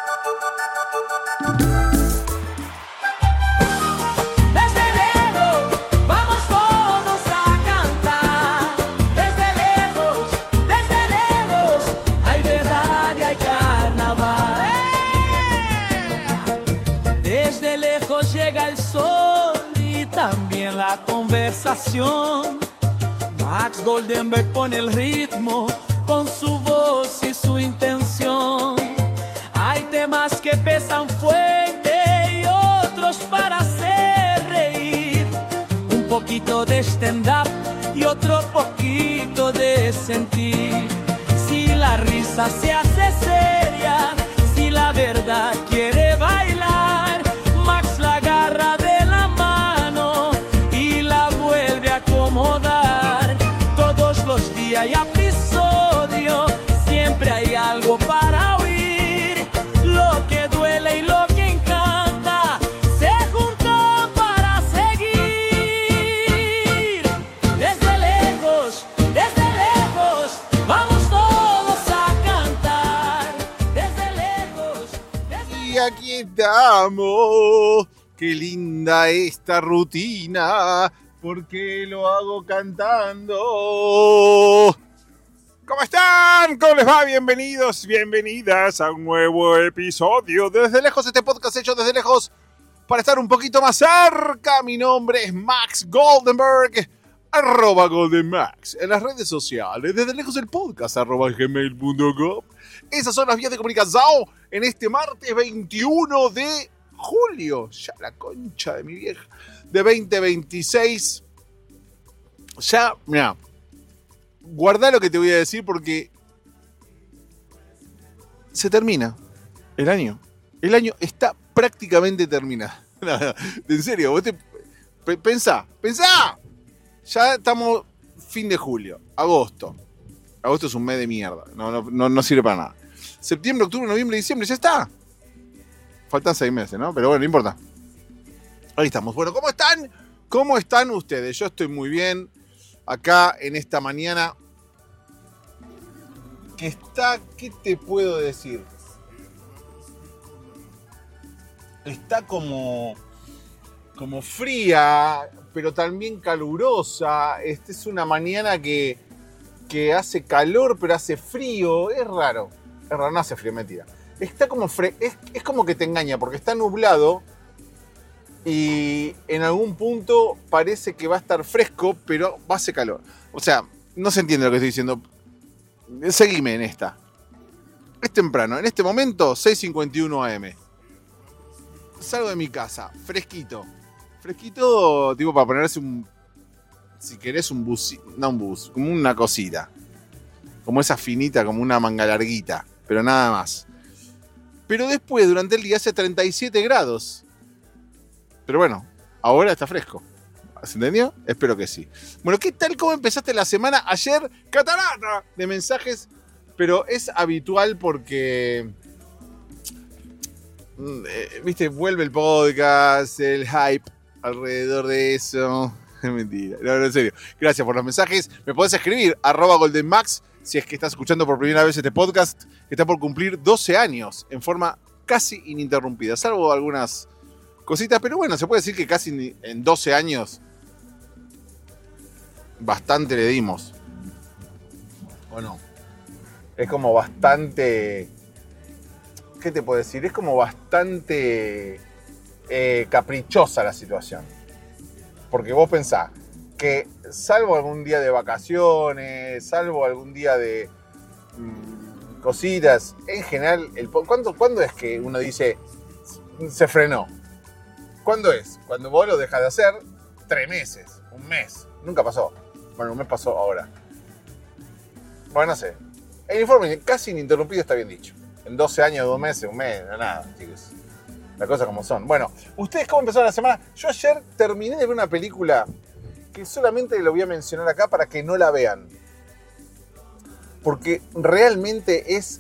La conversación, Max Goldenberg pone el ritmo con su voz y su intención. Hay temas que pesan fuerte y otros para hacer reír. Un poquito de stand-up y otro poquito de sentir. Si la risa se hace seria, si la verdad quiere bailar, Max la agarra de la mano y la vuelve a acomodar. Todos los días hay episodio, siempre hay algo para oír. Lo que duele y lo que encanta se juntan para seguir. Desde lejos, vamos todos a cantar. Desde lejos. Y aquí estamos. Qué linda esta rutina, porque lo hago cantando. ¿Cómo están? ¿Cómo les va? Bienvenidos, bienvenidas a un nuevo episodio de Desde Lejos, este podcast hecho desde lejos para estar un poquito más cerca. Mi nombre es Max Goldenberg, @GoldenMax, en las redes sociales, Desde Lejos el podcast, @gmail.com. Esas son las vías de comunicación en este martes 21 de julio, ya la concha de mi vieja, de 2026. Ya, mira, guardá lo que te voy a decir porque se termina el año. El año está prácticamente terminado. En serio, vos pensá. Ya estamos fin de julio, agosto. Agosto es un mes de mierda, no sirve para nada. Septiembre, octubre, noviembre, diciembre, ya está. Faltan 6 meses, ¿no? Pero bueno, no importa. Ahí estamos. Bueno, ¿cómo están? ¿Cómo están ustedes? Yo estoy muy bien. Acá en esta mañana que está, ¿qué te puedo decir? Está como fría, pero también calurosa. Esta es una mañana que hace calor, pero hace frío. Es raro, no hace frío, mentira. Está como es como que te engaña, porque está nublado y en algún punto parece que va a estar fresco, pero va a hacer calor. O sea, no se entiende lo que estoy diciendo. Seguime en esta. Es temprano, en este momento, 6:51 AM. Salgo de mi casa, fresquito. Fresquito, tipo para ponerse si querés un bus, no un bus, como una cosita. Como esa finita, como una manga larguita, pero nada más. Pero después, durante el día, hace 37 grados. Pero bueno, ahora está fresco. ¿Se entendió? Espero que sí. Bueno, ¿qué tal? ¿Cómo empezaste la semana? Ayer, catarata de mensajes. Pero es habitual porque... viste, vuelve el podcast, el hype alrededor de eso. Es mentira. No, en serio. Gracias por los mensajes. Me podés escribir, @GoldenMax, si es que estás escuchando por primera vez este podcast, que está por cumplir 12 años en forma casi ininterrumpida, salvo algunas cositas, pero bueno, se puede decir que casi en 12 años bastante le dimos. ¿O no? Es como bastante... ¿Qué te puedo decir? Es como bastante caprichosa la situación. Porque vos pensás que salvo algún día de vacaciones, salvo algún día de cositas, en general, ¿cuándo es que uno dice se frenó? ¿Cuándo es? Cuando vos lo dejas de hacer 3 meses, un mes. Nunca pasó. Bueno, un mes pasó ahora. Bueno, no sé. El informe casi ininterrumpido está bien dicho. En 12 años, 2 meses, un mes, nada, chicos. Las cosas como son. Bueno, ¿ustedes cómo empezaron la semana? Yo ayer terminé de ver una película que solamente lo voy a mencionar acá para que no la vean. Porque realmente es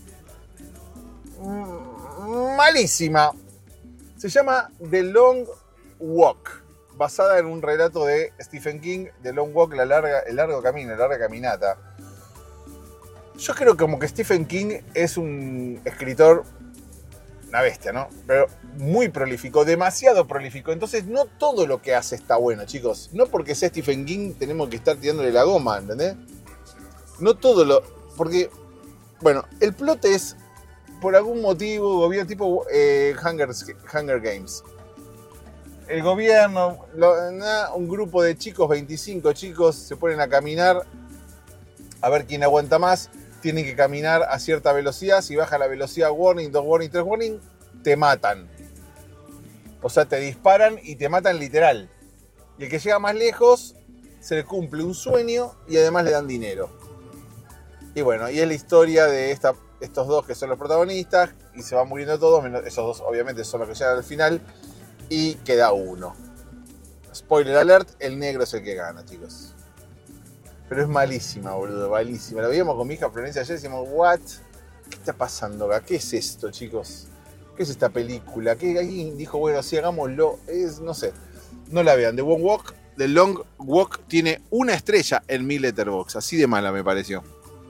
malísima. Se llama The Long Walk, basada en un relato de Stephen King, The Long Walk, el largo camino, la larga caminata. Yo creo como que Stephen King es un escritor una bestia, ¿no? Pero muy prolífico, demasiado prolífico. Entonces no todo lo que hace está bueno, chicos. No porque sea Stephen King tenemos que estar tirándole la goma, ¿entendés? No todo lo... Porque, bueno, el plot es, por algún motivo, gobierno tipo Hunger Games. El gobierno, un grupo de chicos, 25 chicos, se ponen a caminar a ver quién aguanta más. Tienen que caminar a cierta velocidad. Si baja la velocidad, warning, 2 warning, 3 warning, te matan. O sea, te disparan y te matan literal. Y el que llega más lejos, se le cumple un sueño y además le dan dinero. Y bueno, y es la historia de estos dos que son los protagonistas. Y se van muriendo todos. Esos dos obviamente son los que llegan al final. Y queda uno. Spoiler alert, el negro es el que gana, chicos. Pero es malísima, boludo, malísima. Lo veíamos con mi hija Florencia ayer y decíamos, ¿what? ¿Qué está pasando acá? ¿Qué es esto, chicos? ¿Qué es esta película? ¿Qué? Alguien dijo, bueno, sí, hagámoslo. No sé. No la vean. The Long Walk tiene 1 estrella en mi Letterboxd. Así de mala me pareció.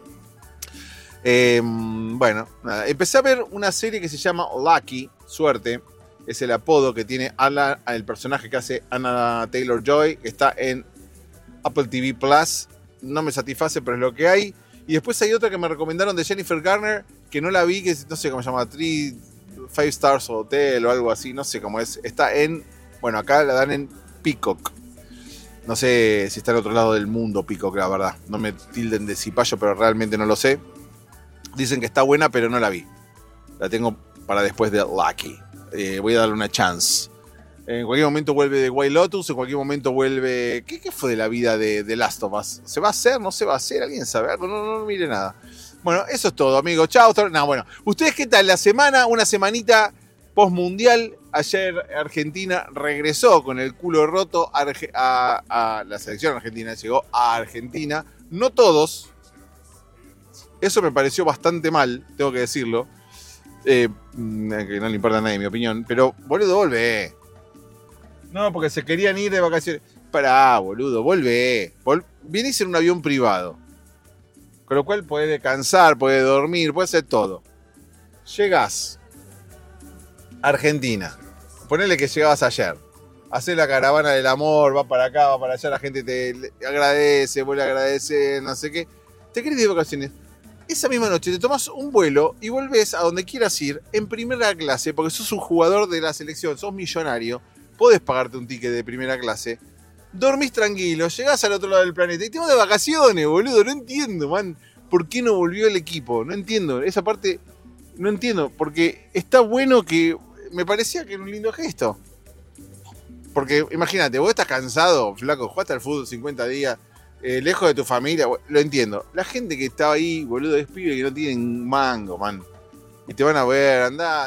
Bueno, nada. Empecé a ver una serie que se llama Lucky, Suerte. Es el apodo que tiene el personaje que hace Anna Taylor-Joy, que está en Apple TV Plus. No me satisface, pero es lo que hay. Y después hay otra que me recomendaron de Jennifer Garner, que no la vi, que no sé cómo se llama, 5 Stars Hotel o algo así, no sé cómo es. Está en, bueno, acá la dan en Peacock. No sé si está en otro lado del mundo Peacock, la verdad. No me tilden de cipayo, pero realmente no lo sé. Dicen que está buena, pero no la vi. La tengo para después de Lucky. Voy a darle una chance. En cualquier momento vuelve de White Lotus, en cualquier momento vuelve... ¿Qué fue de la vida de Last of Us? ¿Se va a hacer? ¿No se va a hacer? ¿Alguien sabe algo? No mire nada. Bueno, eso es todo, amigos. Chao. No, bueno. ¿Ustedes qué tal la semana? Una semanita post-mundial. Ayer Argentina regresó con el culo roto a la selección argentina. Llegó a Argentina. No todos. Eso me pareció bastante mal, tengo que decirlo. Que no le importa a nadie mi opinión. Pero, boludo, volvé. No, porque se querían ir de vacaciones. Pará, boludo, volvé. Vienes en un avión privado. Con lo cual podés descansar, podés dormir, podés hacer todo. Llegás a Argentina. Ponele que llegabas ayer. Hacés la caravana del amor, va para acá, va para allá, la gente te agradece, vuelve a agradecer, no sé qué. Te querés ir de vacaciones. Esa misma noche te tomás un vuelo y volvés a donde quieras ir en primera clase, porque sos un jugador de la selección, sos millonario. Podés pagarte un ticket de primera clase, dormís tranquilo, llegás al otro lado del planeta y te vas de vacaciones, boludo. No entiendo, man, por qué no volvió el equipo. No entiendo, esa parte no entiendo, porque está bueno que... Me parecía que era un lindo gesto. Porque imagínate, vos estás cansado, flaco, jugaste al fútbol 50 días, lejos de tu familia, lo entiendo. La gente que estaba ahí, boludo, es pibe que no tienen mango, man. Y te van a ver, andá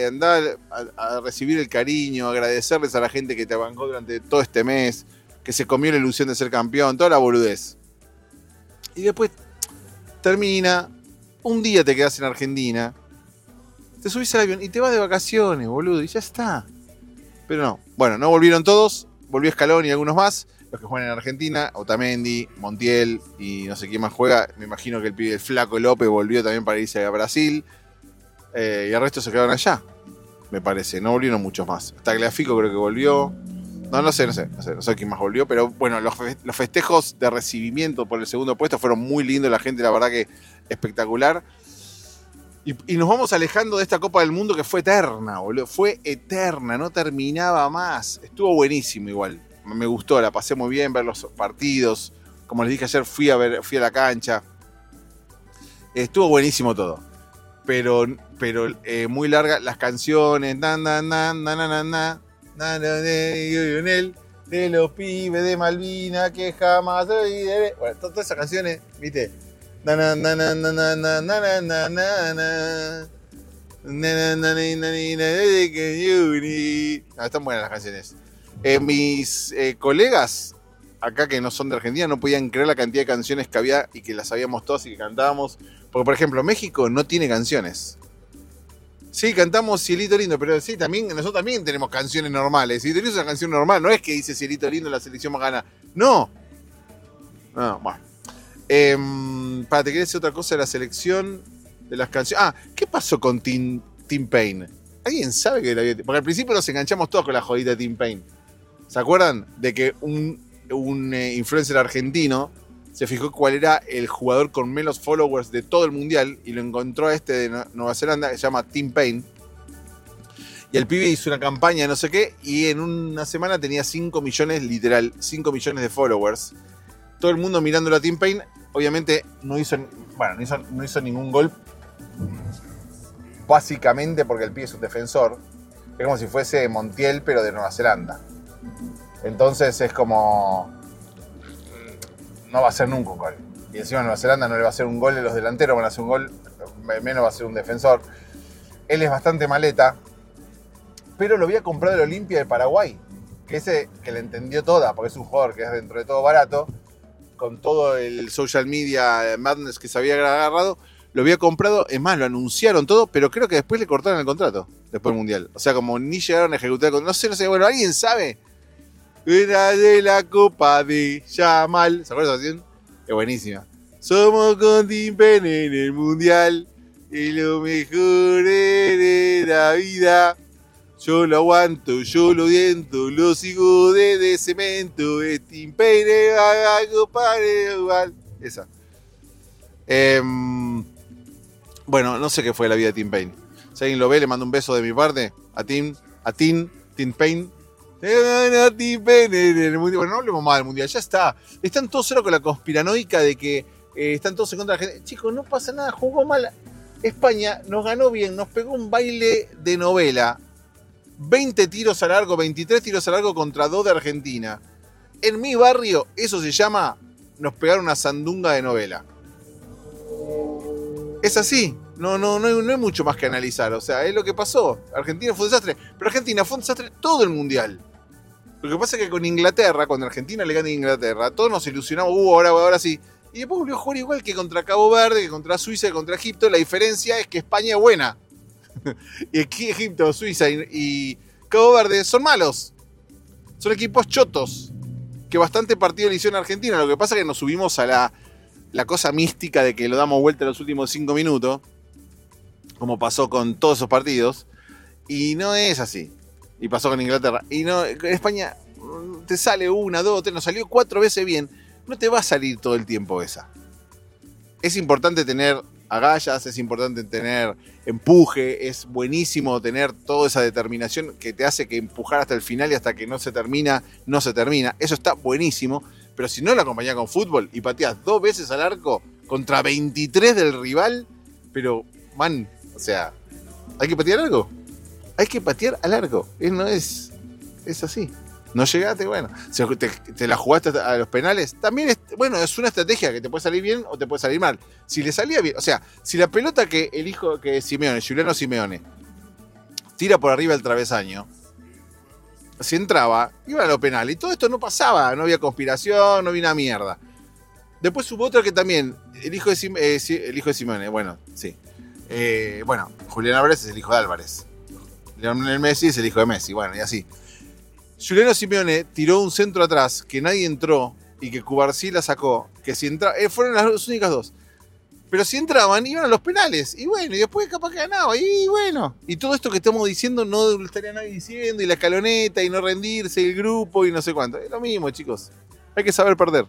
a recibir el cariño, agradecerles a la gente que te bancó durante todo este mes, que se comió la ilusión de ser campeón, toda la boludez. Y después termina, un día te quedás en Argentina, te subís al avión y te vas de vacaciones, boludo, y ya está. Pero no, bueno, no volvieron todos, volvió Scaloni y algunos más, los que juegan en Argentina, Otamendi, Montiel y no sé quién más juega. Me imagino que el flaco López volvió también para irse a Brasil. Y el resto se quedaron allá, me parece. No volvieron muchos más. Tagliafico creo que volvió. No sé quién más volvió. Pero bueno, los festejos de recibimiento por el segundo puesto fueron muy lindos. La gente, la verdad que espectacular. Y nos vamos alejando de esta Copa del Mundo que fue eterna, boludo. Fue eterna, no terminaba más. Estuvo buenísimo igual. Me gustó, la pasé muy bien ver los partidos. Como les dije ayer, fui a la cancha. Estuvo buenísimo todo. Pero muy larga las canciones, de los pibes de Malvina que jamás olvidaré. Bueno, todas esas canciones, ¿viste? Están buenas las canciones. Mis colegas acá que no son de Argentina no podían creer la cantidad de canciones que había y que las sabíamos todos y que cantábamos. Porque, por ejemplo, México no tiene canciones. Sí, cantamos Cielito Lindo, pero sí, nosotros también tenemos canciones normales. Cielito Lindo es una canción normal, no es que dice Cielito Lindo la selección más gana. No. No, bueno. ¿Te querés decir otra cosa de la selección? De las canciones. ¿Qué pasó con Tim Payne? ¿Alguien sabe que la vida? Porque al principio nos enganchamos todos con la jodita de Tim Payne. ¿Se acuerdan de que un influencer argentino se fijó cuál era el jugador con menos followers de todo el mundial y lo encontró a este de Nueva Zelanda que se llama Tim Payne? Y el pibe hizo una campaña, no sé qué, y en una semana tenía 5 millones, literal, 5 millones de followers. Todo el mundo mirándolo a Tim Payne. Obviamente no hizo ningún gol. Básicamente porque el pibe es un defensor. Es como si fuese Montiel, pero de Nueva Zelanda. Entonces es como... no va a hacer nunca un gol. Y encima Nueva Zelanda no le va a hacer un gol de los delanteros, van a hacer un gol, menos va a ser un defensor. Él es bastante maleta, pero lo había comprado el Olimpia de Paraguay, que ese que le entendió toda, porque es un jugador que es dentro de todo barato, con todo el social media madness que se había agarrado, lo había comprado, es más, lo anunciaron todo, pero creo que después le cortaron el contrato, después del Mundial. O sea, como ni llegaron a ejecutar el contrato, no sé, bueno, ¿alguien sabe? Era de la Copa de Yamal. ¿Se acuerdan de esa canción? Es buenísima. Somos con Tim Payne en el Mundial y lo mejor de la vida. Yo lo aguanto, yo lo diento, lo sigo de cemento. Es Tim Payne, va a Copa de igual. Esa. Bueno, no sé qué fue la vida de Tim Payne. Si alguien lo ve, le mando un beso de mi parte a Tim Payne. Bueno, no hablemos más del mundial, ya está. Están todos cero con la conspiranoica de que están todos en contra de la gente. Chicos, no pasa nada, jugó mal. España nos ganó bien, nos pegó un baile de novela. 20 tiros a largo, 23 tiros a largo contra 2 de Argentina. En mi barrio, eso se llama nos pegaron una sandunga de novela. Es así. No hay mucho más que analizar. O sea, es lo que pasó. Argentina fue un desastre. Pero Argentina fue un desastre todo el mundial. Lo que pasa es que con Inglaterra, cuando Argentina le gana a Inglaterra, todos nos ilusionamos, ahora sí. Y después volvió a jugar igual que contra Cabo Verde, que contra Suiza, que contra Egipto. La diferencia es que España es buena. Y aquí Egipto, Suiza y Cabo Verde son malos. Son equipos chotos. Que bastante partido le hicieron a Argentina. Lo que pasa es que nos subimos a la cosa mística de que lo damos vuelta en los últimos 5 minutos. Como pasó con todos esos partidos. Y no es así. Y pasó con Inglaterra. Y no, en España te sale 1, 2, 3, nos salió 4 veces bien. No te va a salir todo el tiempo esa. Es importante tener agallas, es importante tener empuje, es buenísimo tener toda esa determinación que te hace que empujar hasta el final y hasta que no se termina. Eso está buenísimo. Pero si no lo acompañás con fútbol y pateás 2 veces al arco contra 23 del rival, pero, man, o sea, ¿hay que patear algo? Hay que patear al arco. Es así. No llegaste, bueno. Si te la jugaste a los penales, también es una estrategia que te puede salir bien o te puede salir mal. Si le salía bien, o sea, si la pelota que Giuliano Simeone, tira por arriba el travesaño, si entraba, iba a los penales. Y todo esto no pasaba, no había conspiración, no había una mierda. Después hubo otra que también, el hijo de Simeone, bueno, sí. Julián Álvarez es el hijo de Álvarez. Lionel Messi es el hijo de Messi, bueno, y así. Giuliano Simeone tiró un centro atrás que nadie entró y que Cubarsí la sacó. Que si entraba, fueron las únicas 2. Pero si entraban, iban a los penales. Y bueno, y después capaz que ganaba. Y bueno, y todo esto que estamos diciendo no lo estaría nadie diciendo. Y la escaloneta, y no rendirse, y el grupo, y no sé cuánto. Es lo mismo, chicos. Hay que saber perder.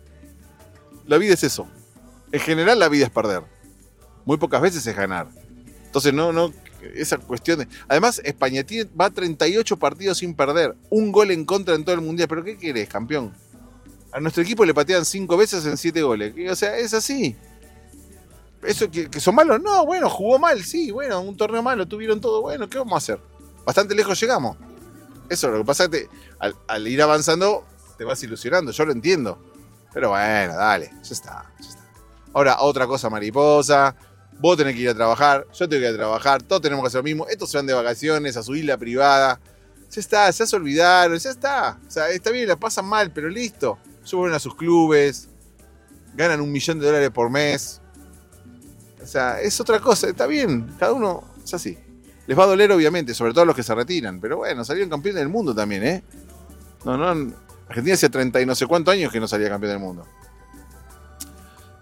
La vida es eso. En general, la vida es perder. Muy pocas veces es ganar. Entonces, esa cuestión de... Además, España va a 38 partidos sin perder. 1 gol en contra en todo el mundial. ¿Pero qué querés, campeón? A nuestro equipo le patean 5 veces en 7 goles. O sea, es así. ¿Eso que son malos? No, bueno, jugó mal, sí. Bueno, un torneo malo, tuvieron todo. Bueno, ¿qué vamos a hacer? Bastante lejos llegamos. Eso, lo que pasa es que al ir avanzando te vas ilusionando. Yo lo entiendo. Pero bueno, dale, ya está. Ahora, otra cosa mariposa. Vos tenés que ir a trabajar, yo tengo que ir a trabajar, todos tenemos que hacer lo mismo. Estos se van de vacaciones a su isla privada. Ya está, ya se olvidaron, ya está. O sea, está bien, la pasan mal, pero listo. Suben a sus clubes, ganan $1 millón por mes. O sea, es otra cosa, está bien. Cada uno es así. Les va a doler, obviamente, sobre todo los que se retiran. Pero bueno, salieron campeones del mundo también, ¿eh? No. Argentina hacía 30 y no sé cuántos años que no salía campeón del mundo.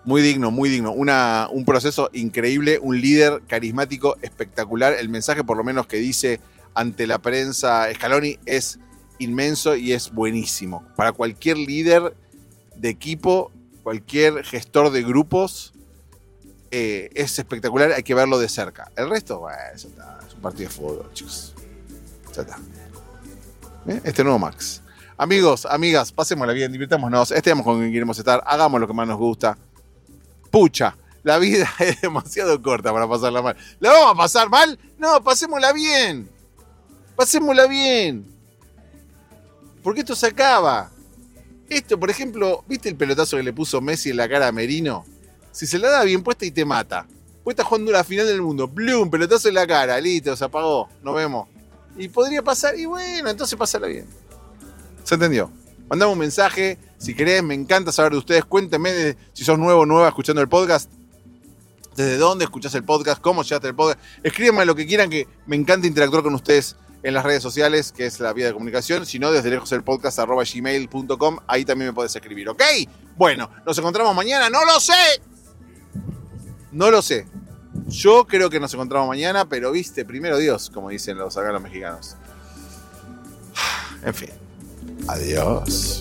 Muy digno, muy digno. Un proceso increíble, un líder carismático, espectacular. El mensaje, por lo menos, que dice ante la prensa Scaloni es inmenso y es buenísimo. Para cualquier líder de equipo, cualquier gestor de grupos, es espectacular, hay que verlo de cerca. El resto, bueno, eso está, es un partido de fútbol, chicos. Ya está. Este nuevo Max. Amigos, amigas, pasémosla bien, divirtámonos, estemos con quien queremos estar, hagamos lo que más nos gusta. Pucha, la vida es demasiado corta para pasarla mal. ¿La vamos a pasar mal? No, pasémosla bien. Pasémosla bien. Porque esto se acaba. Esto, por ejemplo, ¿viste el pelotazo que le puso Messi en la cara a Merino? Si se la da bien puesta y te mata. Pues está jugando la final del mundo. ¡Blum! Pelotazo en la cara. Listo, se apagó. Nos vemos. Y podría pasar. Y bueno, entonces pásala bien. ¿Se entendió? Mandame un mensaje. Si querés, me encanta saber de ustedes. Cuéntenme si sos nuevo o nueva escuchando el podcast. ¿Desde dónde escuchás el podcast? ¿Cómo llegaste al podcast? Escríbanme lo que quieran, que me encanta interactuar con ustedes en las redes sociales, que es la vía de comunicación. Si no, desde lejos el podcast @gmail.com. Ahí también me podés escribir, ¿ok? Bueno, nos encontramos mañana. ¡No lo sé! No lo sé. Yo creo que nos encontramos mañana, pero viste, primero Dios, como dicen los mexicanos. En fin. Adiós.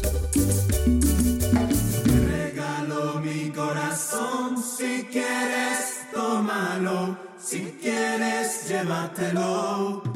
Te regalo mi corazón, si quieres, tómalo, si quieres, llévatelo.